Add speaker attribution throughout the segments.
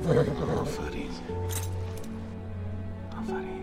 Speaker 1: آفرین آفرین.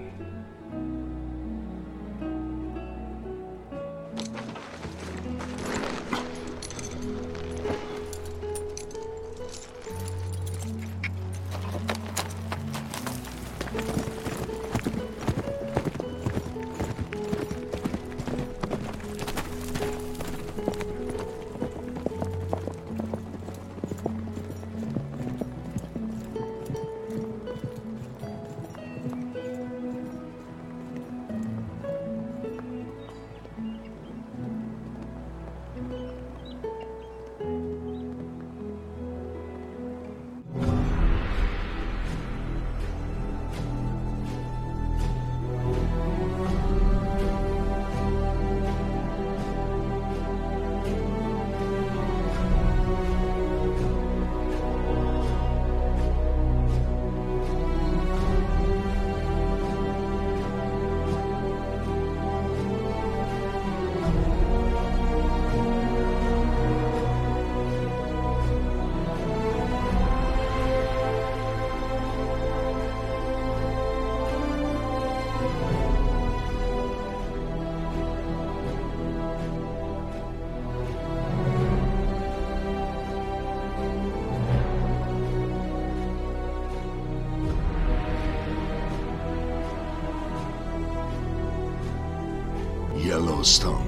Speaker 2: یلوستون.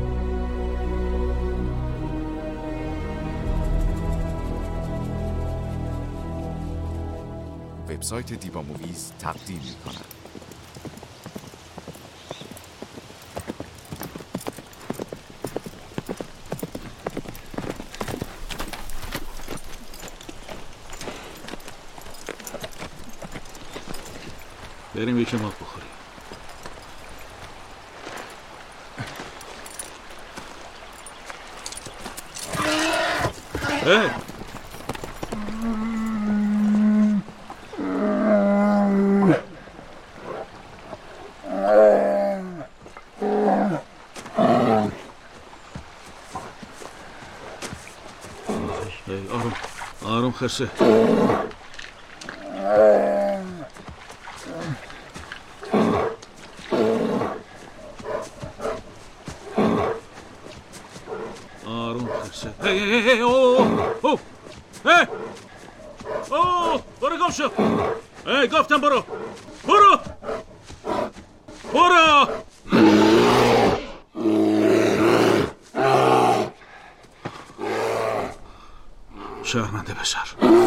Speaker 3: وبسایت دیوا موویز تقدیم می‌کند.
Speaker 1: بریم یکم آب بخوریم. آروم آروم خرسه. آروم خرسه. هی اوه هی اوه برو گم شو. هی گفتم برو برو برو. شرمنده بشر.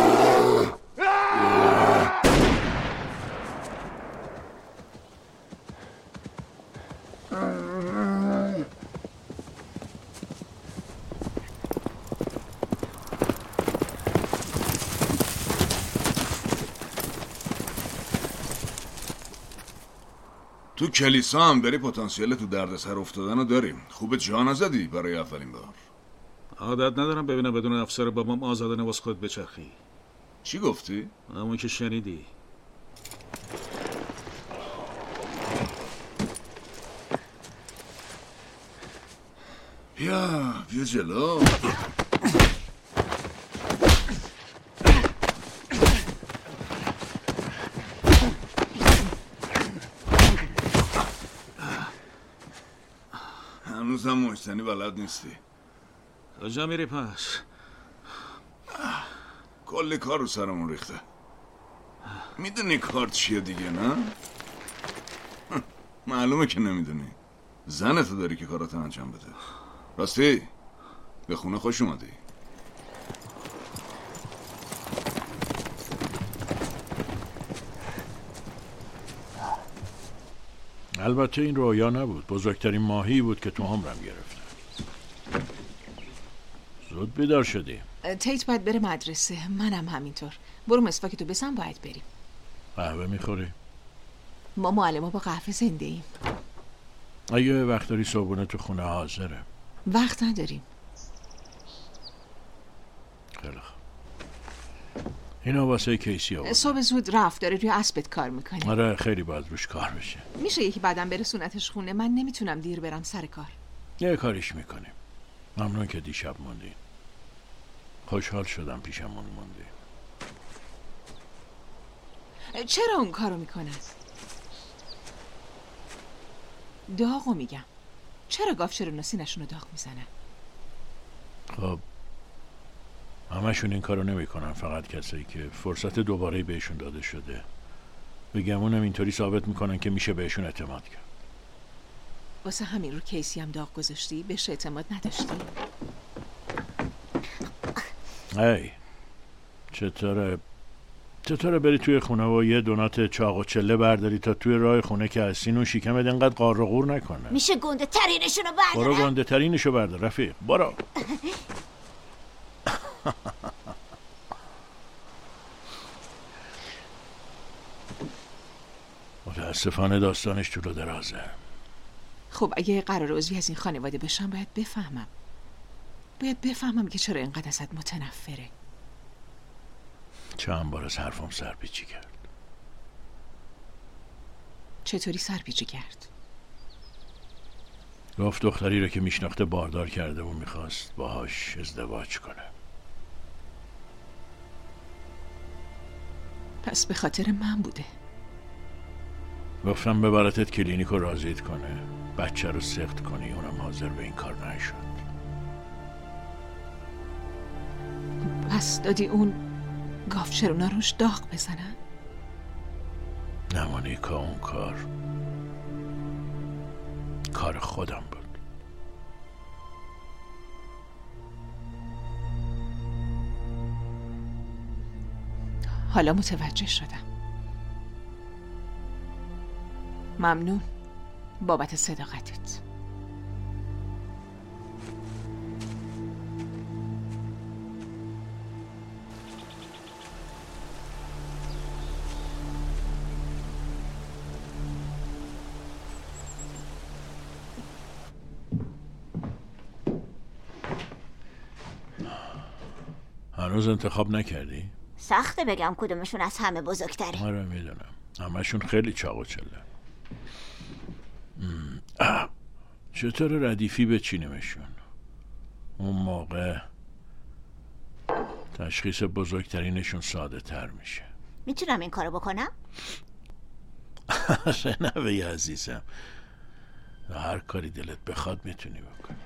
Speaker 2: تو کلیسا هم داری پتانسیل تو دردسر افتادن رو داریم. خوبه جا نزدی برای اولین بار.
Speaker 1: عادت ندارم ببینم بدون افسر بابام آزادانه واسه خود بچرخی.
Speaker 2: چی گفتی؟
Speaker 1: همون که شنیدی.
Speaker 2: بیا جلو. هنوزم مشتنی بلد نیستی.
Speaker 1: کجا میری پس؟
Speaker 2: کلی کار رو سرمون ریخته. میدونی کار چیه دیگه نه؟ معلومه که نمیدونی. زنتو داری که کاراتو انجام بده. راستی به خونه خوش اومدی.
Speaker 4: البته این رویا نبود. بزرگترین ماهی بود که تو عمرم گرفتم. زود بیدار شدی.
Speaker 5: تیت باید بره مدرسه، منم همینطور. برو مسواکتو بزن، باید بریم.
Speaker 4: قهوه میخوری؟
Speaker 5: ما معلما با قهوه زنده ایم.
Speaker 4: اگه وقت داری صبحونه تو خونه حاضره.
Speaker 5: وقت نداریم.
Speaker 4: خیلی خوب. اینا واسه کیسی آورد.
Speaker 5: صبح زود رفت، داره روی اسبت کار میکنه.
Speaker 4: آره خیلی باید روش کار بشه.
Speaker 5: میشه یکی بعدم برسونتش خونه؟ من نمیتونم دیر برم سر کار.
Speaker 4: یه کاریش میکنیم. ممنون که دیشب موندی. خوشحال شدم پیشمون موندی.
Speaker 5: چرا اون کارو میکنن؟ داغو میگم. چرا گاوچرا سینه‌شون رو داغ میزنن؟
Speaker 4: خب همشون این کارو نمیکنن، فقط کسایی که فرصت دوباره بهشون داده شده. بگمونم اینطوری ثابت میکنن که میشه بهشون اعتماد کرد.
Speaker 5: واسه همین رو کیسی هم داغ گذاشتی؟ بهش اعتماد نداشتی؟
Speaker 4: هی چطوره بری توی خونه و یه دونات چاق و چله برداری تا توی راه خونه که هستین و شکمت انقدر قار و قور نکنه؟
Speaker 6: میشه گنده ترینشونو بردارم؟
Speaker 4: برو گنده ترینشو بردار رفیق، برو. متاسفانه داستانش طول و درازه.
Speaker 5: خب اگه قرار عضوی از این خانواده بشم باید بفهمم که چرا اینقدر ازت متنفره.
Speaker 4: چند بار از حرفم سرپیچی کرد.
Speaker 5: چطوری سرپیچی کرد؟
Speaker 4: گفت دختری رو که میشناخته باردار کرده و میخواست باهاش ازدواج کنه.
Speaker 5: پس به خاطر من بوده.
Speaker 4: گفتم ببرتت کلینیک رو راضیت کنه، بچه رو سخت کنی، اونم حاضر به این کار نشد.
Speaker 5: پس دادی اون گاوچرونا روش داغ بزنن؟
Speaker 4: نمانی که اون کار خودم بود.
Speaker 5: حالا متوجه شدم. ممنون بابت صداقتت.
Speaker 4: هنوز انتخاب نکردی؟
Speaker 6: سخته بگم کدومشون از همه بزرگتره.
Speaker 4: آره میدونم، همشون خیلی چاق و چله. چطور ردیفی بچینیمشون؟ اون موقع تشخیص بزرگترینشون ساده تر میشه.
Speaker 6: میتونم این کارو بکنم؟
Speaker 4: نوه عزیزم، هر کاری دلت بخواد میتونی بکنی.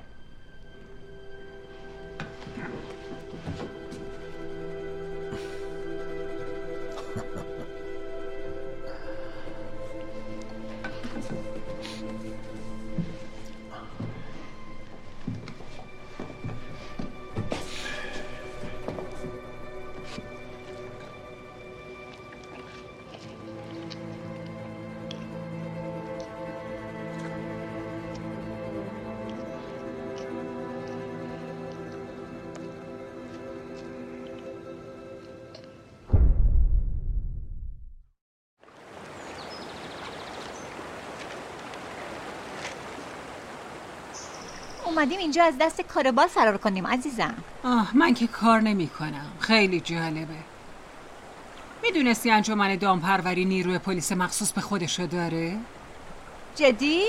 Speaker 7: اومدیم اینجا از دست کاربال فرار کنیم عزیزم.
Speaker 8: من که کار نمی کنم. خیلی جالبه. میدونستی انجمن دامپروری نیروی پلیس مخصوص به خودشو داره؟
Speaker 7: جدی؟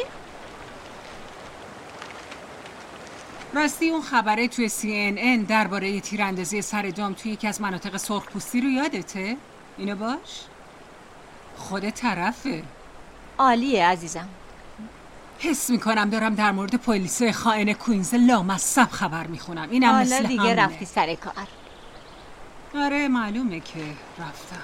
Speaker 8: راستی اون خبره توی CNN درباره تیراندازی سر دام توی یکی از مناطق سرخپوستی رو یادته؟ اینو باش؟ خود طرفه.
Speaker 7: عالیه عزیزم.
Speaker 8: حس میکنم دارم در مورد پلیس خائن کوینز لامصب خبر میخونم. اینم مثل
Speaker 7: حالا دیگه
Speaker 8: همونه.
Speaker 7: رفتی سر کار.
Speaker 8: آره معلومه که رفتم.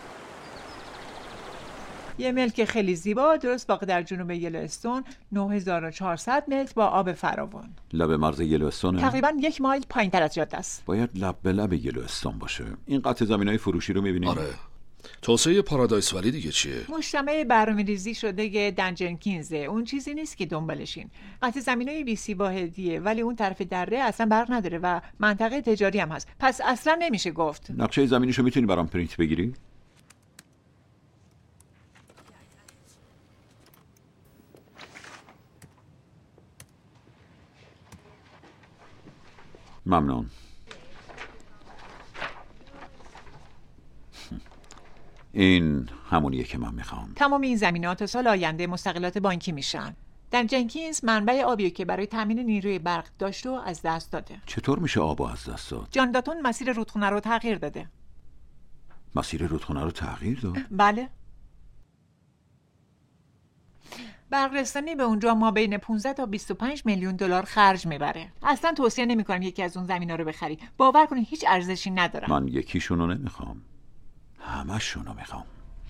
Speaker 9: یه ملک خیلی زیبا درست واقع در جنوب یلوستون، 9400 متر با آب فراوان.
Speaker 10: لب مرز یلوستونه؟
Speaker 9: تقریبا 1 مایل پایین‌تر از جاده است.
Speaker 10: باید لب به لب یلوستون باشه. این قطع زمینای فروشی رو می‌بینید؟
Speaker 11: آره. توسعه پارادایس ولی دیگه چیه؟
Speaker 9: مجتمع برنامه‌ریزی شده دن جنکینزه. اون چیزی نیست که دنبالشین. قطع زمینای 20 واحدیه ولی اون طرف دره اصلا برق نداره و منطقه تجاری هم هست. پس اصلا نمیشه گفت.
Speaker 10: نقشه زمینیشو میتونی برام پرینت بگیری؟ ممنون. این همونیه که من میخوام.
Speaker 9: تمام این زمینات تا سال آینده مستقلات بانکی میشن. دن جنکینز منبع آبیه که برای تامین نیروی برق داشت و از دست داده.
Speaker 10: چطور میشه آبو از دست داد؟
Speaker 9: جان داتون مسیر رودخونه رو تغییر داده.
Speaker 10: مسیر رودخانه رو تغییر داد؟
Speaker 9: بله. برقرسانی به اونجا ما بین 15 تا 25 میلیون دلار خرج میبره. اصلا توصیه نمیکنم یکی از اون زمینا رو بخری. باور کنید هیچ ارزشی نداره.
Speaker 10: من یکیشونو نمیخوام، همه‌شونو میخوام.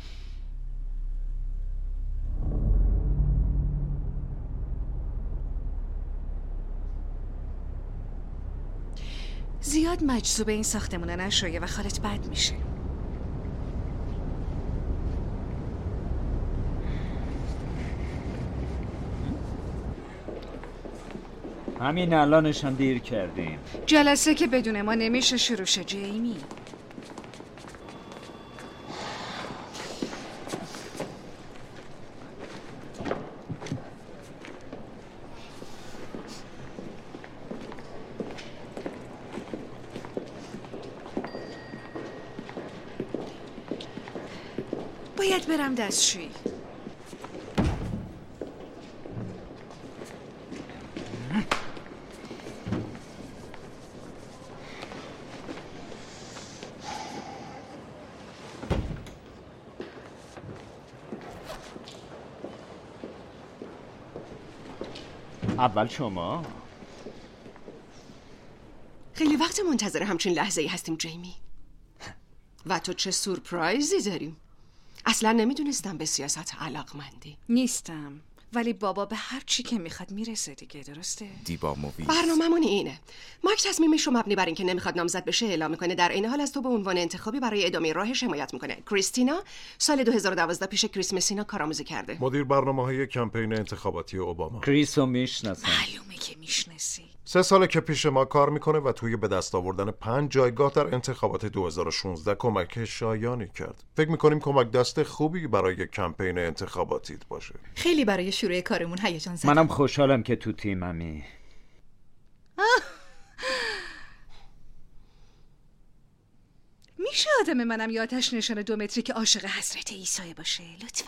Speaker 12: زیاد مجذوب این ساختمونه نشو و حالت بد میشه.
Speaker 13: همین الانشان دیر کردیم.
Speaker 12: جلسه که بدون ما نمیشه شروع شه جیمی. باید برم دستشویی.
Speaker 13: اول شما.
Speaker 14: خیلی وقت منتظر همچین لحظه‌ای هستیم جیمی. و تو چه سورپرایزی داریم. اصلا نمیدونستم به سیاست علاقمندی.
Speaker 12: نیستم، ولی بابا به هر چی که میخواد میرسه دیگه، درسته؟
Speaker 3: دیبا موویز.
Speaker 14: برنامه‌مون اینه. مایک تصمیمش رو مبنی بر اینکه نمیخواد نامزد بشه اعلام میکنه، در این حال از تو به عنوان انتخابی برای ادامه راهش حمایت میکنه. کریستینا سال 2012 پیش کریس مسینا کارآموزی کرده.
Speaker 15: مدیر برنامه‌های کمپین انتخاباتی اوباما.
Speaker 13: کریسو میشناسم.
Speaker 12: معلومه که میشناسی.
Speaker 15: 3 ساله که پیش ما کار میکنه و توی به دست آوردن 5 جایگاه در انتخابات 2016 کمک شایانی کرد. فکر میکنیم کمک دست خوبی برای کمپین انتخاباتیت باشه.
Speaker 16: خیلی برای شروع کارمون هیجان زدم.
Speaker 13: منم خوشحالم که تو تیممی.
Speaker 12: میشه آدم منم یه آتش نشان 2 متری که عاشق حضرت عیسی باشه لطفاً؟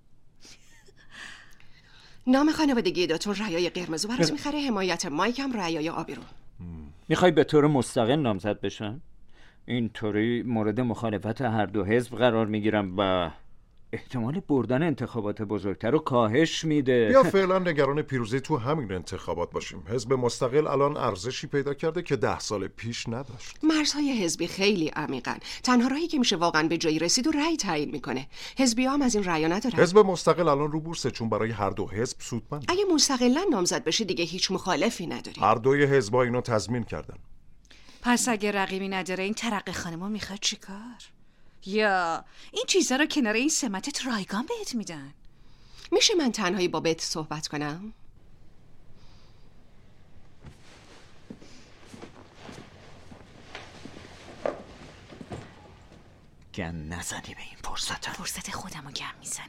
Speaker 14: نام خانوادگی داتون رعایای قرمز برات میخره، حمایت مایک هم رعایای آبی رو.
Speaker 13: میخوای به طور مستقل نامزد بشن؟ اینطوری مورد مخالفت هر دو حزب قرار میگیرم و احتمال بردن انتخابات بزرگتر رو کاهش میده.
Speaker 15: یا فعلا نگران پیروزی تو همین انتخابات باشیم. حزب مستقل الان ارزشی پیدا کرده که 10 سال پیش نداشت.
Speaker 14: مرزهای حزبی خیلی عمیقن. تنها راهی که میشه واقعا به جایی رسید و رأی تعیین میکنه. حزبی‌ها هم از این رأی ندارن.
Speaker 15: حزب مستقل الان رو بورسه چون برای هر دو حزب سودمند.
Speaker 14: اگه مستقلا نامزد بشه دیگه هیچ مخالفی نداری.
Speaker 15: هر دوی حزب‌ها اینو تضمین کردن.
Speaker 12: پس اگه رقیبی نداره این ترقه خانم‌ها میخواد چیکار؟ یا این چیزا رو کنار این سمتت رایگان بهت میدن؟
Speaker 14: میشه من تنهایی با بت صحبت کنم؟
Speaker 13: گن نزنی به این
Speaker 12: فرصت خودم رو گم میزنم.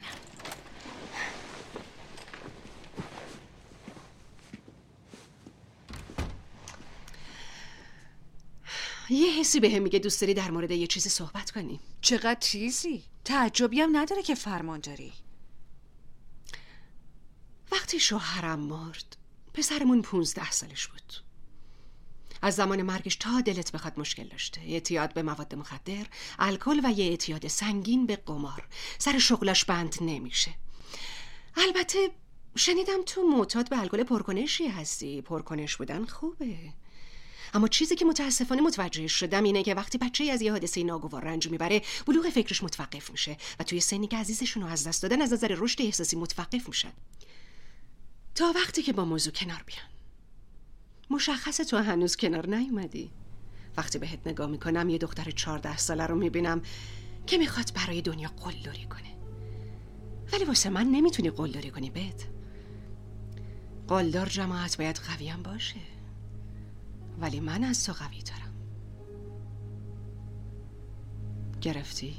Speaker 14: یه حسی بهم میگه دوست داری در مورد یه چیزی صحبت کنیم.
Speaker 12: چقدر چیزی؟ تعجبی هم نداره که فرمان داری.
Speaker 14: وقتی شوهرم مرد پسرمون 15 سالش بود. از زمان مرگش تا دلت بخواد مشکل داشته. اعتیاد به مواد مخدر، الکل و یه اعتیاد سنگین به قمار. سر شغلش بند نمیشه. البته شنیدم تو معتاد به الکل پرکنشی هستی. پرکنش بودن خوبه، اما چیزی که متاسفانه متوجه شدم اینه که وقتی بچه‌ای از یه حادثه ناگوار رنج میبره، بلوغ فکرش متوقف میشه و توی سنی که عزیزشون رو از دست دادن از نظر رشد احساسی متوقف میشن تا وقتی که با موضوع کنار بیان. مشخصه تو هنوز کنار نیومدی. وقتی بهت نگاه میکنم یه دختر 14 ساله رو میبینم که میخواد برای دنیا قلدری کنه، ولی واسه من نمیتونی قلدری کنی. بهت قلدر جماعت باید قویم باشه، ولی من از تو قوی ترم. گرفتی؟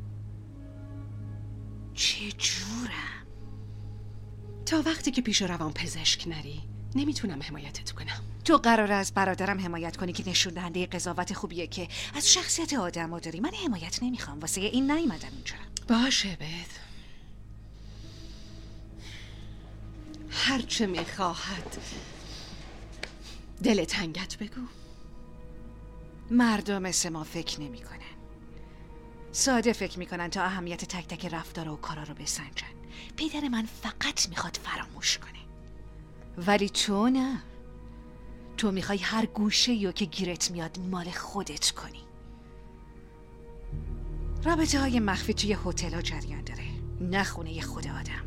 Speaker 12: چه جورم؟
Speaker 14: تا وقتی که پیش روان پزشک نری نمیتونم حمایتت کنم.
Speaker 12: تو قراره از برادرم حمایت کنی که نشون دهنده قضاوت خوبیه که از شخصیت آدم‌ها داری. من حمایت نمیخوام، واسه این نیومدم اینجا.
Speaker 14: باشه بد، هرچه میخواهد دل تنگت بگو.
Speaker 12: مردم مثل ما فکر نمی کنن. ساده فکر میکنن تا اهمیت تک تک رفتار و کارا رو بسنجن. پدر من فقط میخواد فراموش کنه، ولی تو نه. تو میخوای هر گوشه‌ایو که گیرت میاد مال خودت کنی. رابطه های مخفی توی هتل‌ها جریان داره، نه خونه خود آدم.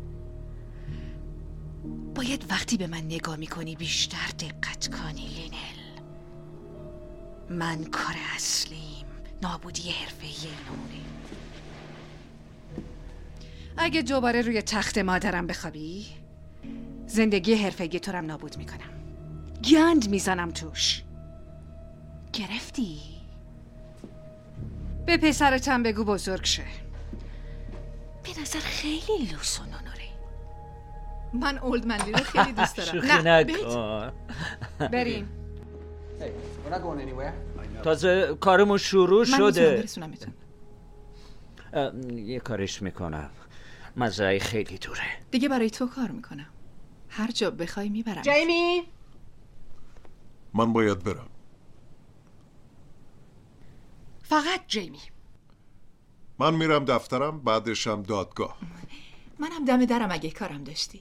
Speaker 12: باید وقتی به من نگاه میکنی بیشتر دقت کنی لینل. من کار اصلیم نابودی حرفه‌ای نمونه. اگه دوباره روی تخت مادرم بخوابی، زندگی حرفه‌ای تو رو نابود میکنم. گند میزنم توش. گرفتی؟ به پسرتم بگو بزرگ شه. به نظر خیلی لوس و نونوره.
Speaker 16: من اولد منلی رو خیلی دوست دارم.
Speaker 13: شوخی نکن.
Speaker 12: بریم.
Speaker 13: تازه کارمون شروع شده.
Speaker 16: من میتونم برسونمتون.
Speaker 13: یه کارش میکنم. مزرعه خیلی دوره.
Speaker 16: دیگه برای تو کار میکنم. هر جا بخوای میبرم.
Speaker 14: جیمی،
Speaker 15: من باید برم.
Speaker 14: فقط جیمی.
Speaker 15: من میرم دفترم، بعدشم دادگاه.
Speaker 16: منم دم درم اگه کارم داشتی.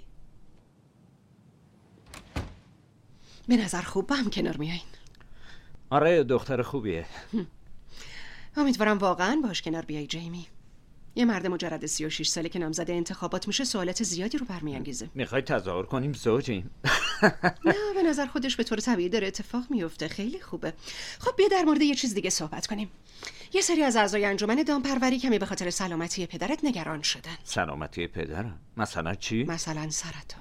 Speaker 14: به نظر خوب با هم کنار میایین.
Speaker 13: آره دختر خوبیه.
Speaker 14: امیدوارم واقعا باش کنار بیای جیمی. یه مرد مجرد 36 ساله که نامزد انتخابات میشه سوالات زیادی رو برمیانگیزه.
Speaker 13: میخوای تظاهر کنیم زوجیم؟
Speaker 14: نه، به نظر خودش به طور طبیعی داره اتفاق میفته. خیلی خوبه. خب بیا در مورد یه چیز دیگه صحبت کنیم. یه سری از اعضای انجمن دامپروری کمی به خاطر سلامتی پدرت نگران شدن.
Speaker 13: سلامتی پدرم؟ مثلا چی؟
Speaker 14: مثلا سرطان.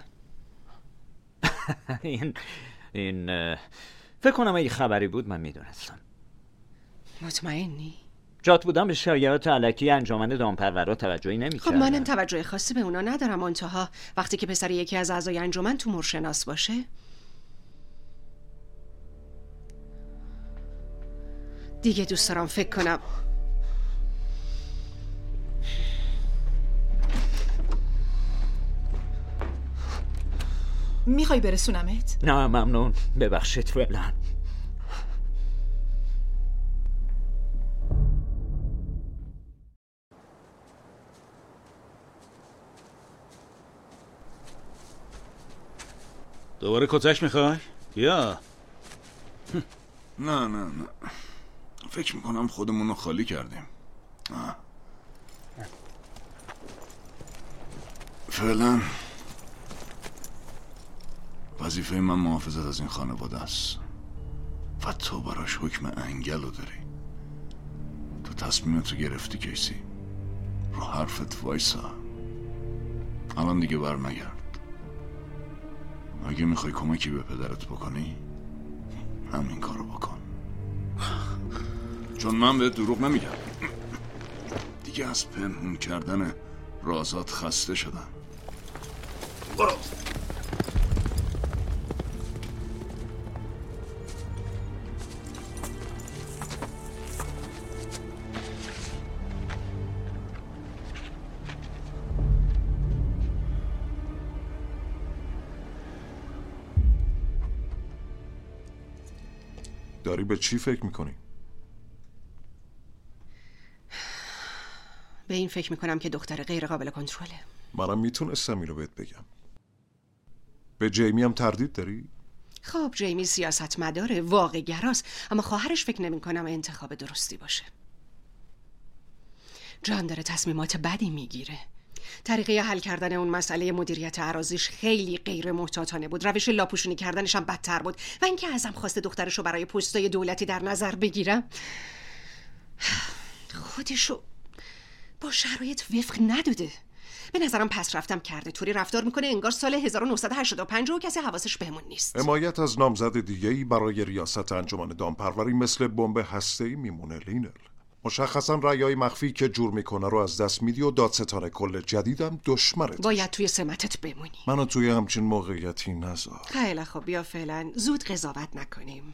Speaker 13: این فکر کنم اگه خبری بود من میدونستم.
Speaker 14: مطمئنی؟
Speaker 13: جات بودم به شایعات الکی انجمن دامپرورا توجهی نمی‌کردم.
Speaker 14: خب منم توجه خاصی به اونا ندارم. منتها وقتی که پسر یکی از اعضای انجمن تومورشناس باشه، دیگه دوست دارم فکر کنم.
Speaker 16: میخوای برسونمت؟
Speaker 13: نه ممنون، ببخشید فعلا.
Speaker 1: دوباره کتک میخوای؟ یا
Speaker 2: نه فکر میکنم خودمون رو خالی کردیم. فعلا وظیفه من محافظت از این خانواده است و تو براش حکم انگل رو داری. تو تصمیمت رو گرفتی کیسی، رو حرفت وایسا. الان دیگه برمگرد. اگه میخوای کمکی به پدرت بکنی همین کارو بکن، چون من به دروغ نمیگم. دیگه از پنهون کردن رازات خسته شدم. برو.
Speaker 15: داری به چی فکر میکنی؟
Speaker 14: به این فکر میکنم که دختر غیر قابل کنترله.
Speaker 15: منم میتونستم اینو بهت بگم. به جیمی هم تردید داری؟
Speaker 14: خب جیمی سیاست مداره، واقع گراست، اما خواهرش فکر نمی کنم انتخاب درستی باشه. جان داره تصمیمات بدی میگیره. طریقه حل کردن اون مسئله مدیریت اراضیش خیلی غیر محتاطانه بود. روش لاپوشونی کردنش هم بدتر بود. و اینکه ازم خواسته دخترشو برای پستای دولتی در نظر بگیرم، خودشو با شرایط وفق نداده. به نظرم پس رفتم کرده. طوری رفتار میکنه انگار سال 1985 و کسی حواسش بهمون نیست.
Speaker 15: حمایت از نامزد دیگه‌ای برای ریاست انجمن دامپروری مثل بمب هسته‌ای میمونه لینل. مشخصا رأیای مخفی که جور میکنه رو از دست میدی و دادستان کل جدیدم دشمنت.
Speaker 14: باید توی سمتت بمونی.
Speaker 15: منو توی همچین موقعیتی نذار.
Speaker 14: خیلی خب بیا فعلا زود قضاوت نکنیم.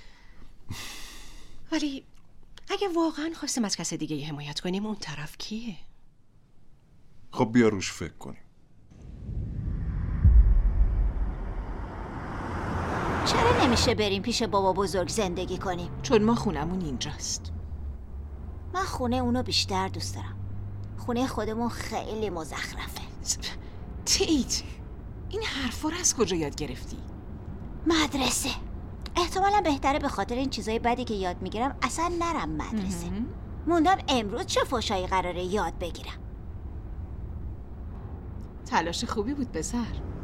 Speaker 14: ولی اگه واقعا خواستیم از کس دیگه حمایت کنیم، اون طرف کیه؟
Speaker 15: خب بیا روش فکر کنیم.
Speaker 6: چرا نمیشه بریم پیش بابا بزرگ زندگی کنیم؟
Speaker 5: چون ما خونمون اینجاست.
Speaker 6: من خونه اونو بیشتر دوست دارم. خونه خودمون خیلی مزخرفه.
Speaker 5: تیت، این حرفا رو از کجا یاد گرفتی؟
Speaker 6: مدرسه. احتمالا بهتره به خاطر این چیزای بدی که یاد میگیرم اصلا نرم مدرسه. موندم امروز چه فحشایی قراره یاد بگیرم.
Speaker 5: تلاش خوبی بود پسر.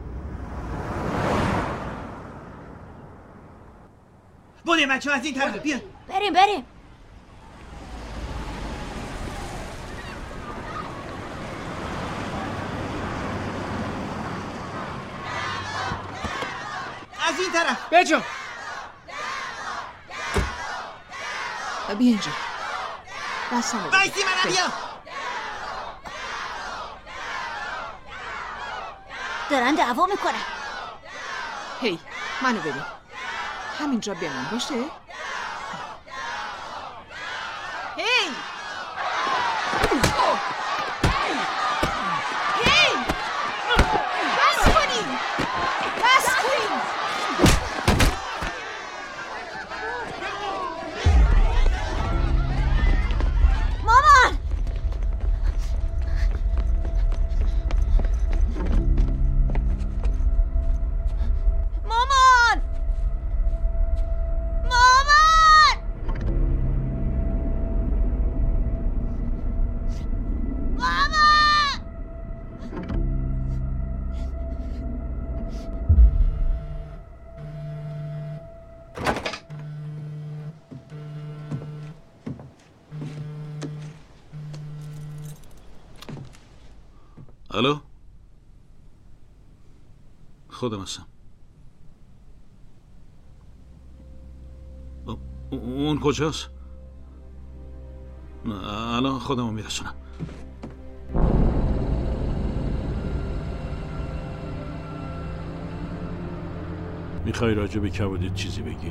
Speaker 17: بریم بچه از این طرف، بیا.
Speaker 6: بریم.
Speaker 17: از این طرف
Speaker 5: بجو. بیا اینجا.
Speaker 17: بایستی منم بیا.
Speaker 6: دارن دعوا میکنن.
Speaker 5: هی منو ببین. همینجا بمون باشه.
Speaker 6: هی بس کنین. مامان
Speaker 1: الو؟ خودم هستم. اون کجاست؟ الان خودمو میرسونم.
Speaker 4: میخوای راجع به کبودت چیزی بگی؟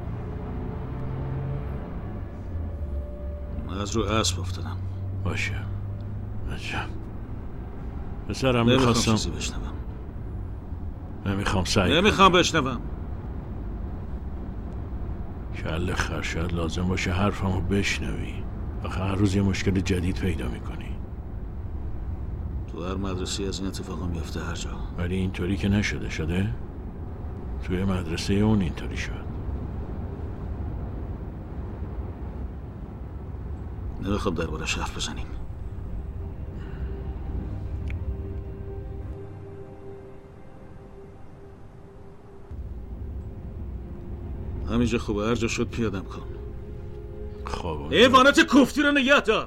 Speaker 1: از رو اسب افتادم.
Speaker 4: باشه. عجب. پسرم
Speaker 1: نمیخوام چیزی بشنوم.
Speaker 4: نمیخوام
Speaker 1: بشنوم.
Speaker 4: کله خر، شاید لازم باشه حرفمو بشنوی. آخه هر روز یه مشکل جدید پیدا میکنی.
Speaker 1: تو هر مدرسه از این اتفاقا میفته هر جا.
Speaker 4: ولی اینطوری که شده؟ توی مدرسه اون اینطوری شد.
Speaker 1: نمیخوام دربارش حرف بزنیم. همینجا خوبه، هر جا شد پیادم کن.
Speaker 4: خب
Speaker 1: حیوانات کوفتی رو نگه دار.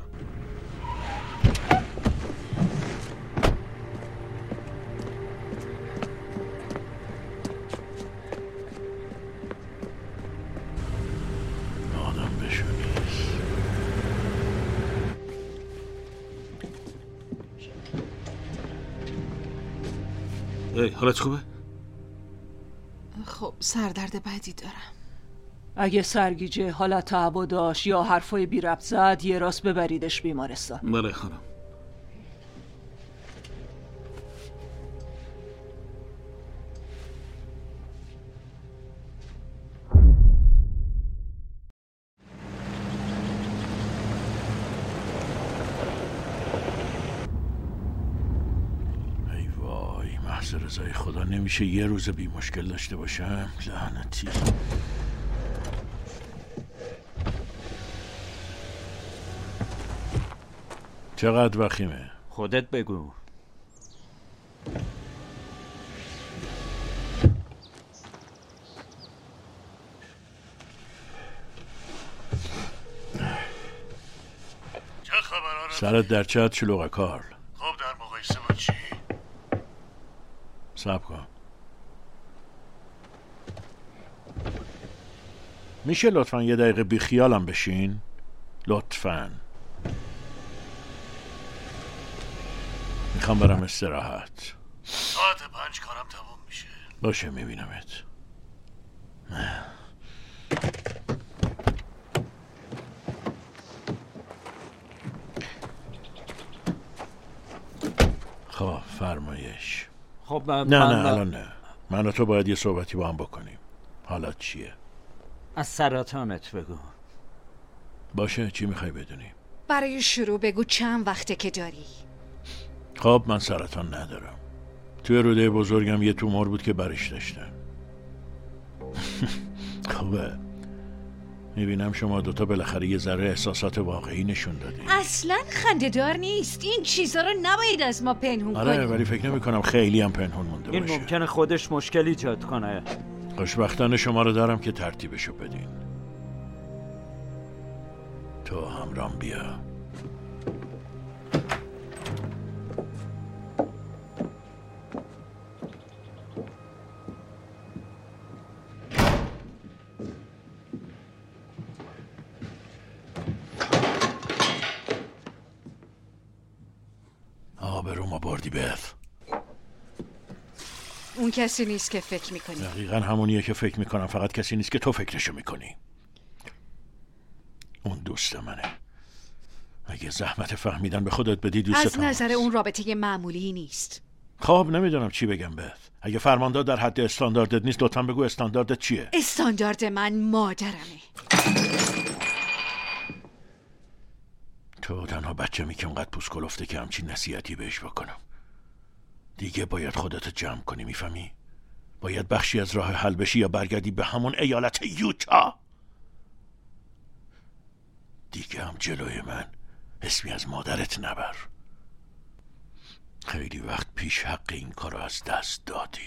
Speaker 4: آدم بشونیست.
Speaker 1: حالت خوبه؟
Speaker 5: خب سردرد بدی دارم.
Speaker 9: اگه سرگیجه، حالت تعب داشت یا حرفای بی ربط زد، یه راست ببریدش بیمارستان.
Speaker 1: بله خانم.
Speaker 4: ای وای، محض رضای خدا نمیشه یه روز بی مشکل داشته باشم. لعنتی. چقدر وخیمه؟
Speaker 13: خودت بگو.
Speaker 4: چه خبر؟ سرت در چت شلوغه کارل.
Speaker 18: خب در مقایسه با چی؟
Speaker 4: صبر کن. میشه لطفا یه دقیقه بی خیالم بشین؟ لطفا. میخوام برم استراحت.
Speaker 18: ساعت 5 کارم تموم میشه.
Speaker 4: باشه میبینمت. خب فرمایش.
Speaker 13: خب
Speaker 4: نه الان نه. من و تو باید یه صحبتی با هم بکنیم. حالت چیه؟
Speaker 13: از سرطانت بگو.
Speaker 4: باشه، چی میخوای بدونی؟
Speaker 12: برای شروع بگو چند وقته که داری؟
Speaker 4: خب من سرطان ندارم. توی روده بزرگم یه تومور بود که برش داشتم. خوبه. میبینم شما دوتا بالاخره یه ذره احساسات واقعی نشون دادین.
Speaker 12: اصلا خنده‌دار نیست. این چیزا رو نباید از ما پنهون کنیم.
Speaker 4: آره ولی فکر نمی کنم خیلی هم پنهون مونده باشه.
Speaker 13: این ممکنه خودش مشکل ایجاد کنه.
Speaker 4: خوشبختانه شما رو دارم که ترتیبشو بدین. تو همرام بیا. آبرومو بردی بث.
Speaker 12: اون کسی نیست که فکر میکنی.
Speaker 4: دقیقا همونیه که فکر میکنم، فقط کسی نیست که تو فکرشو میکنی. اون دوست منه. اگه زحمت فهمیدن به خودت بدی دوستت
Speaker 12: از نظر اون رابطه معمولی نیست.
Speaker 4: خب نمیدونم چی بگم بث. اگه فرماندار در حد استانداردت نیست لطفا بگو استانداردت چیه؟
Speaker 12: استاندارد من مادرمه.
Speaker 4: تو تنها بچه‌می که اونقدر پوست کلفته که همچین نصیحتی بهش بکنم. دیگه باید خودت جمع کنی، میفهمی؟ باید بخشی از راه حل بشی یا برگردی به همون ایالت یوتا. دیگه هم جلوی من اسمی از مادرت نبر. خیلی وقت پیش حق این کارو از دست دادی.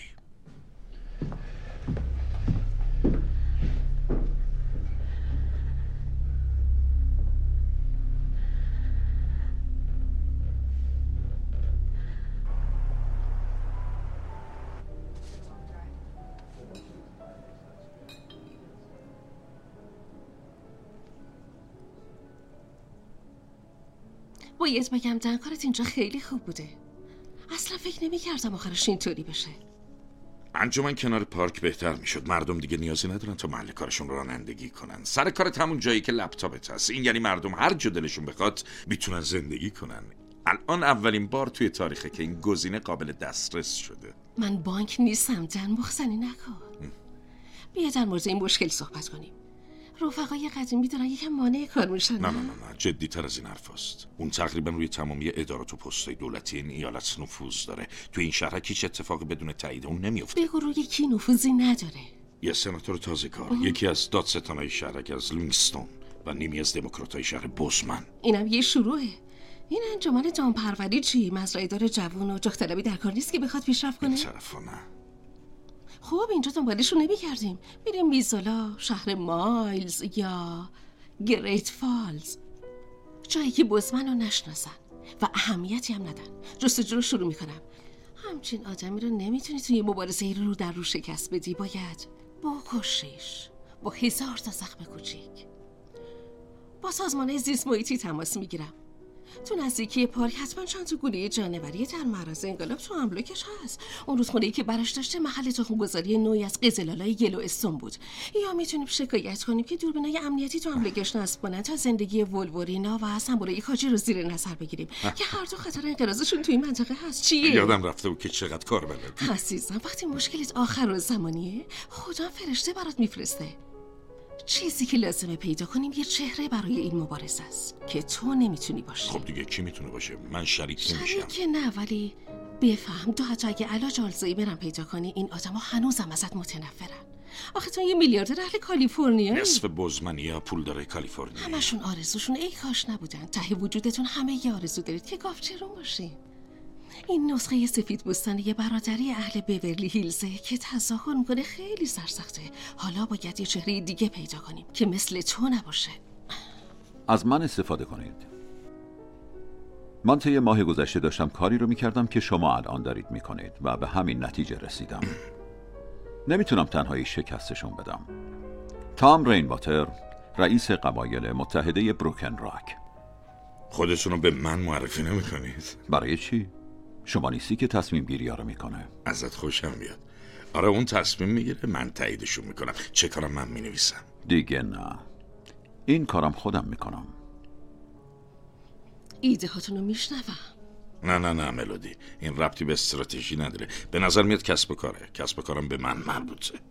Speaker 14: باید بگم کارت اینجا خیلی خوب بوده. اصلا فکر نمی‌کردم آخرش اینطوری بشه.
Speaker 11: انجمن کنار پارک بهتر میشد. مردم دیگه نیازی ندارن تا محل کارشون رانندگی کنن. سر کارت همون جایی که لپتاپت هست. این یعنی مردم هر جا دلشون بخواد میتونن زندگی کنن. الان اولین بار توی تاریخه که این گزینه قابل دسترس شده.
Speaker 14: من بانک نیستم مخزنی نکن. بیا در مورد این مشکل صحبت کنیم. رفقای قدیمی دارن یکم مانع کار میشن.
Speaker 11: نه جدی تر از این حرف است. اون تقریبا روی تمامی ادارات و پست‌های دولتی این ایالت نفوذ داره. تو این شهر هیچ اتفاقی بدون تایید اون نمیفته.
Speaker 14: بگو روی کی نفوذی نداره؟
Speaker 11: یه سناتور تازه کار، یکی از دادستانای شهر از لینگستون و نیمی از دموکراتای شهر بوزمن.
Speaker 14: اینم یه شروعه. این انجمن جانپروری چی؟ مزرعه دار جوون و جاه‌طلبی در کار نیست که بخواد پیشرفت کنه؟
Speaker 11: طرفا نه.
Speaker 14: خب اینجا دنبالشون نمی‌کردیم. بریم میزولا، شهر مایلز یا گریت فالز، جایی که بوزمن رو نشناسن و اهمیتی هم ندن. جستجو رو شروع میکنم. همچین آدمی رو نمیتونی توی مبارزه رو در رو شکست بدی. باید بکشیش با 1000 تا زخم کوچیک. با سازمان زیست محیطی تماس میگیرم. تو نزدیکی پارک حتما چند تا گونه جانوری در معرض انقلاب تو املاکش هست. اون روز خونه‌ای که براش داشته محل تخم‌گذاری نوعی از قزل‌آلای یلو استون بود. یا میتونیم شکایت کنیم که دوربینای امنیتی تو املاکش نصب کنن تا زندگی ولورینا و سمبولای کاجی رو زیر نظر بگیریم که هر دو خطر انقراضشون توی منطقه هست. چیه؟
Speaker 11: یادم رفته بود که چقدر کار بلدی.
Speaker 14: عزیزم وقتی مشکلت آخرالزمانیه خدا فرشته برات میفرسته. چیزی که لازمه پیدا کنیم یه چهره برای این مبارزه است که تو نمیتونی باشی.
Speaker 11: خب دیگه کی میتونه باشه؟ من شریک نمیشم.
Speaker 14: شریک نه، ولی بفهم تو حتی اگه علاج آلزایمر پیدا کنی این آدما هنوزم ازت متنفرن. آخه تو یه میلیاردر اهل کالیفرنیا.
Speaker 11: نصف بوزمنیا پولدار کالیفرنیا.
Speaker 14: همشون آرزوشون ای کاش نبودن. ته وجودتون همه یه آرزو دارید که گاوچرون باشی. این نسخه سفید بوستان یه برادری اهل بیورلی هیلزه که تظاهر میکنه خیلی سرسخته. حالا باید یه چهره دیگه پیدا کنیم که مثل تو نباشه.
Speaker 10: از من استفاده کنید. من طی ماه گذشته داشتم کاری رو میکردم که شما الان دارید میکنید و به همین نتیجه رسیدم. نمیتونم تنهایی شکستشون بدم. تام رینواتر، رئیس قبایل متحده بروکن راک.
Speaker 11: خودتون رو به من معرفی نمیکنید؟
Speaker 10: برای چی؟ شما نیستی که تصمیم گیری ها رو میکنه.
Speaker 11: ازت خوشم میاد. آره اون تصمیم میگیره، من تاییدشون میکنم. چه کارم من مینویسم؟
Speaker 10: دیگه نه، این کارم خودم میکنم.
Speaker 14: ایده هاتون رو میشنوم.
Speaker 11: نه ملودی، این ربطی به استراتژی نداره. به نظر میاد کسب کاره. کسب کارم به من مربوطه.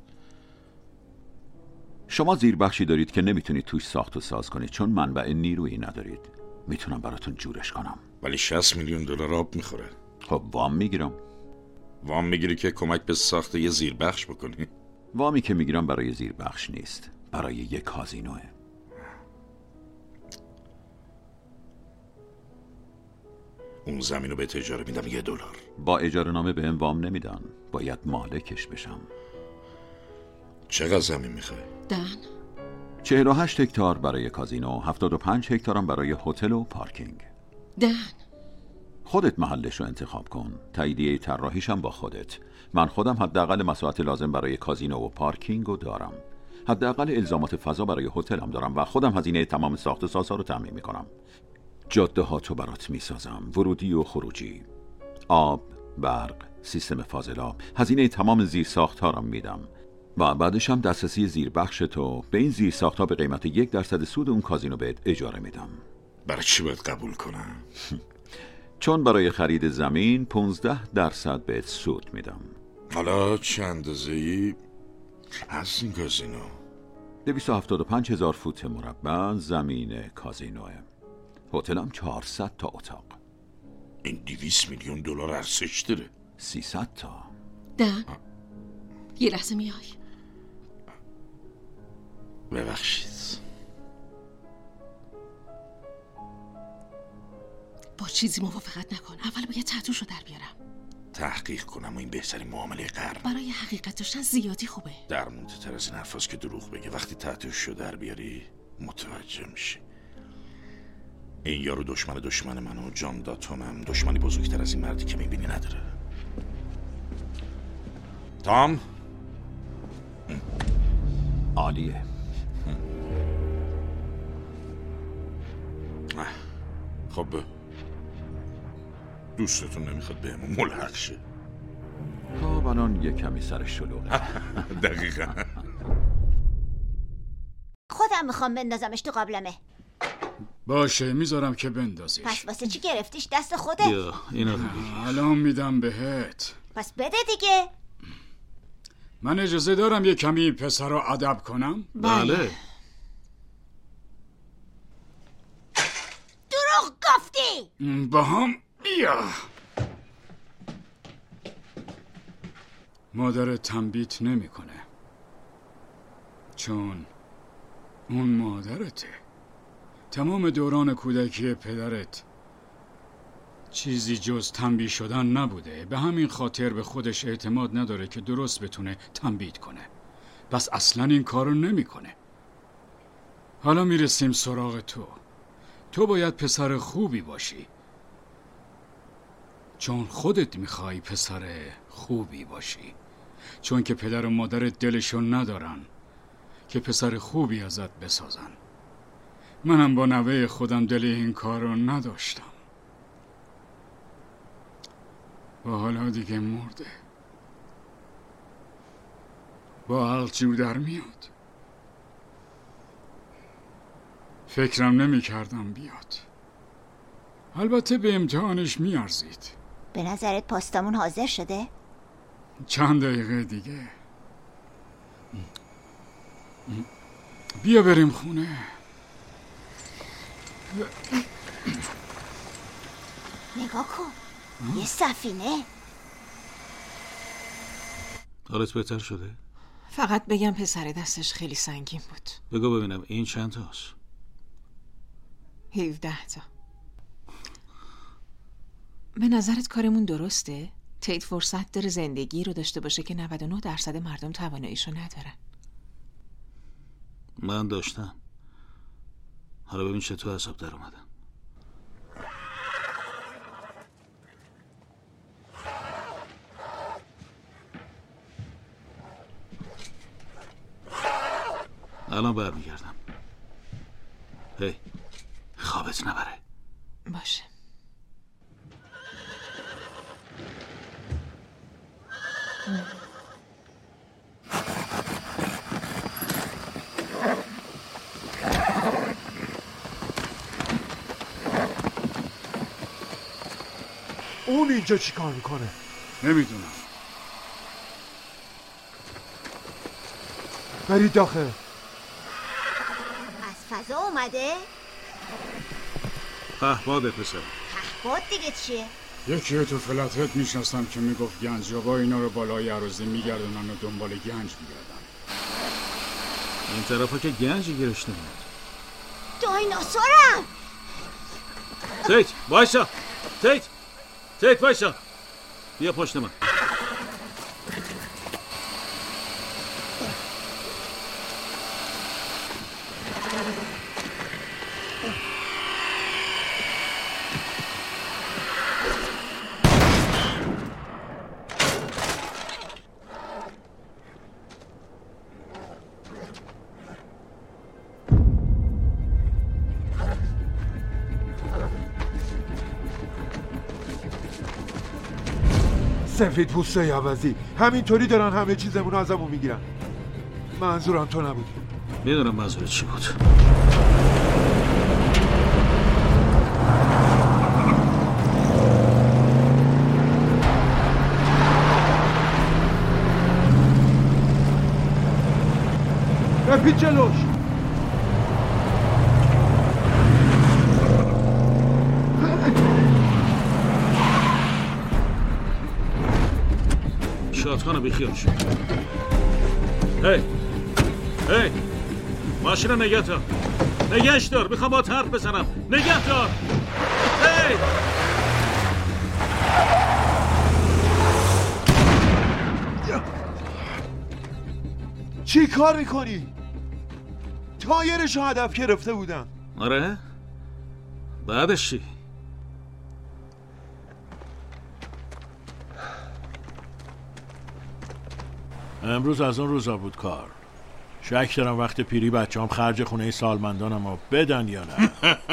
Speaker 10: شما زیربخشی دارید که نمیتونید توش ساخت و ساز کنید چون منبع نیرویی ندارید. میتونم براتون جورش کنم.
Speaker 11: ولی 60 میلیون دلار آب میخوره.
Speaker 10: خب وام میگیرم.
Speaker 11: وام میگیری که کمک به ساخت یه زیربخش بکنی؟
Speaker 10: وامی که میگیرم برای زیربخش نیست، برای یه کازینوه.
Speaker 11: اون زمینو به اجاره میدم $1.
Speaker 10: با اجاره نامه بهم وام نمیدن، باید مالکش بشم.
Speaker 11: چقدر زمین میخوای؟
Speaker 14: دن
Speaker 10: 48 هکتار برای کازینو، 75 هکتارم برای هتل و پارکینگ.
Speaker 14: دن
Speaker 10: خودت محلش رو انتخاب کن. تاییدیه طراحیشم با خودت. من خودم حداقل مساحت لازم برای کازینو و پارکینگ رو دارم. حداقل الزامات فضا برای هتلم دارم و خودم هزینه تمام ساخت و سازها رو تامین میکنم. جاده ها تو برات میسازم، ورودی و خروجی، آب، برق، سیستم فاضلاب، هزینه تمام زیر ساخت ها رو میدم و بعدش هم دسترسی زیر بخش تو به این زیر ساخت ها به قیمت 1% سود اون کازینو بهت اجاره میدم.
Speaker 11: برای چی باید قبول کنم؟
Speaker 10: چون برای خرید زمین 15% بهت سود میدم.
Speaker 11: حالا چه اندازه‌ای هست این کازینو؟
Speaker 10: 275,000 فوت مربع زمین کازینوه. هتلم 400 تا اتاق.
Speaker 11: این 200 میلیون دلار ارزش داره.
Speaker 10: 300 تا.
Speaker 14: دن یه لحظه میای.
Speaker 11: ببخشید.
Speaker 14: با چیزی موافقت نکن. اول باید تتوشو در بیارم.
Speaker 11: تحقیق کنم و این بهترین معامله قرن.
Speaker 14: برای حقیقت داشتن زیادی خوبه.
Speaker 11: درمونده تر از این حرفاست که دروغ بگه. وقتی تحتشو در بیاری متوجه میشی. این یارو دشمن من و جان داتونم دشمنی بزرگتر از این مردی که میبینی نداره. تام؟
Speaker 10: عالیه.
Speaker 11: خب دوستتون نمیخواد بهمون ملحق شه؟
Speaker 10: خب الان یه کمی سر شلوغه.
Speaker 11: دقیقا.
Speaker 6: خودم میخوام بندازمش تو قابلمه.
Speaker 19: باشه میذارم که بندازیش.
Speaker 6: پس واسه چی گرفتیش دست خودت؟
Speaker 1: بیا اینو بگیر.
Speaker 19: الان میدم بهت.
Speaker 6: پس بده دیگه.
Speaker 19: من اجازه دارم یه کمی این پسر رو ادب کنم؟
Speaker 1: بله.
Speaker 6: دروغ گفتی.
Speaker 19: با هم بیا. مادرت تنبیت نمیکنه چون اون مادرته. تمام دوران کودکی پدرت چیزی جز تنبیه شدن نبوده. به همین خاطر به خودش اعتماد نداره که درست بتونه تنبیه کنه. بس اصلا این کارو نمیکنه. حالا میرسیم سراغ تو. تو باید پسر خوبی باشی چون خودت میخوای پسر خوبی باشی. چون که پدر و مادرت دلشون ندارن که پسر خوبی ازت بسازن. منم با نوه خودم دل این کار رو نداشتم و حالا دیگه مرده. با عقل جو در میاد. فکرم نمی کردم بیاد. البته به امتحانش میارزید.
Speaker 6: به نظرت پاستامون حاضر شده؟
Speaker 19: چند دقیقه دیگه. بیا بریم خونه.
Speaker 6: نگاه کن. یه سفینه.
Speaker 1: حالت بهتر شده؟
Speaker 5: فقط بگم پسر دستش خیلی سنگین بود.
Speaker 1: بگو ببینم این چند تاست؟
Speaker 5: 17 تا. به نظرت کارمون درسته؟ تید فرصت داره زندگی رو داشته باشه که 99% مردم تواناییشو ندارن.
Speaker 1: من داشتم. حالا ببین چطور حساب در اومدن. الان برمیگردم. هی خوابت نبره.
Speaker 5: باشه.
Speaker 20: اون اینجا چی کار میکنه؟
Speaker 19: نمیدونم.
Speaker 20: برید داخل.
Speaker 6: از فضا اومده؟
Speaker 1: پهباده پسر.
Speaker 6: بود دیگه چیه؟
Speaker 19: یکی تو فلتت میشنستم که میگفت گنجابا اینا رو بالای عروضی میگردونن و دنبال گنج میگردن.
Speaker 1: این طرفا که گنجی گیرش نمیاد.
Speaker 6: دایناسورم.
Speaker 1: تیت وایسا. تیت وایسا. بیا پشت من.
Speaker 20: سفید پوسته عوضی همینطوری دارن همه چیزمون رو ازمون میگیرن. منظورم تو نبودی.
Speaker 1: میدونم منظور چی بود.
Speaker 20: رپید جلوش.
Speaker 1: شاتگانو بیخیال شد. هی ماشین رو نگه دار. نگهش دار. میخوام با حرف بزنم. نگه دار. هی
Speaker 20: چی کار میکنی؟ تایرش رو هدف گرفته بودم.
Speaker 1: آره؟ بعدش چی؟
Speaker 4: امروز از اون روزا بود کار. شک دارم وقت پیری بچه‌ام خرج خونه سالمندانم رو بدن یا نه.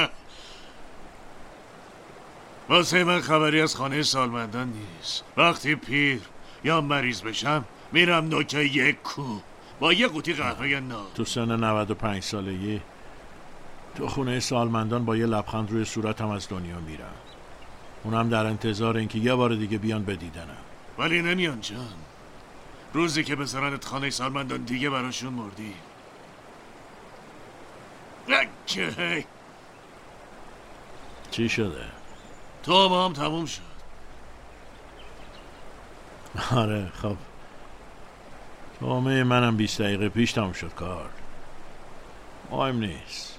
Speaker 18: واسه من خبری از خانه سالمندان نیست. وقتی پیر یا مریض بشم میرم نوکه یک کو با یه قوطی قهوه ناب.
Speaker 4: تو سن 95 سالگی تو خونه سالمندان با یه لبخند روی صورتم از دنیا میرم. اونم در انتظار اینکه یه بار دیگه بیان بدیدنم.
Speaker 18: ولی نمیان جان. روزی که بذارنت خانه سالمندان دیگه براشون مردی. هی
Speaker 4: چی شده؟
Speaker 18: تو با هم تموم شد.
Speaker 4: آره خب تومه منم 20 دقیقه پیش تموم شد کار. مهم نیست.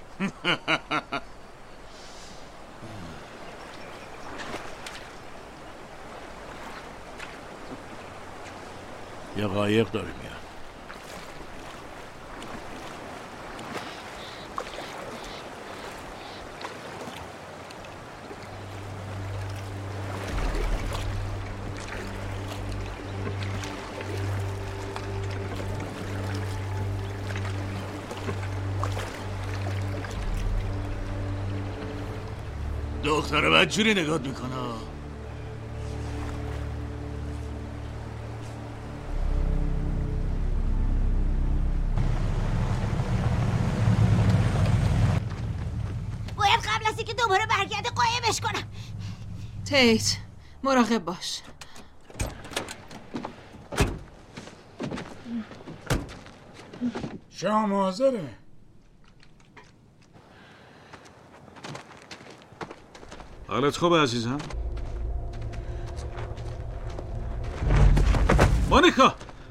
Speaker 4: یه قایق داره میاد.
Speaker 18: دختره بدجوری نگات میکنه.
Speaker 6: باید قبل از اینکه دوباره برگرده قایمش کنم.
Speaker 5: تیت مراقب باش.
Speaker 19: شام حاضره.
Speaker 1: حالت خوبه عزیزم؟ مونیکا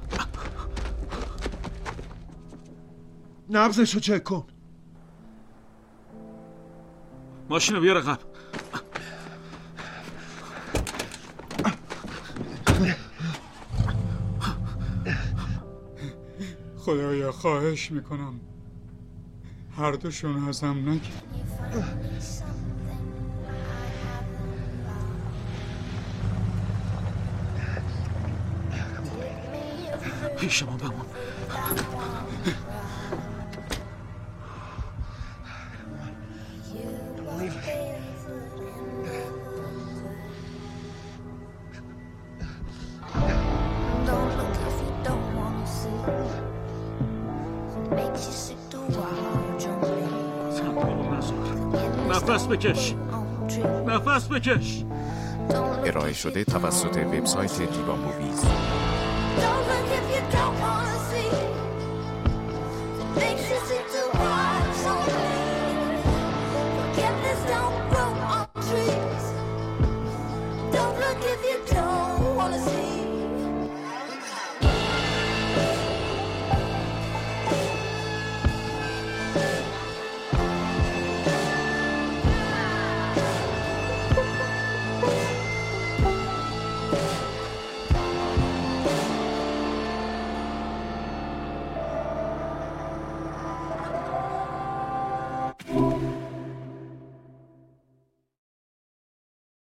Speaker 20: نبضشو چک کن.
Speaker 1: ماشینو بیار عقب.
Speaker 19: خدایا خواهش میکنم هر دوشون ازم نگیر.
Speaker 1: پیش ما بمون. نفس بکش.
Speaker 3: ارائه شده توسط وبسایت دیبا موویز.
Speaker 21: Makes you sick to watch only. Forgiveness don't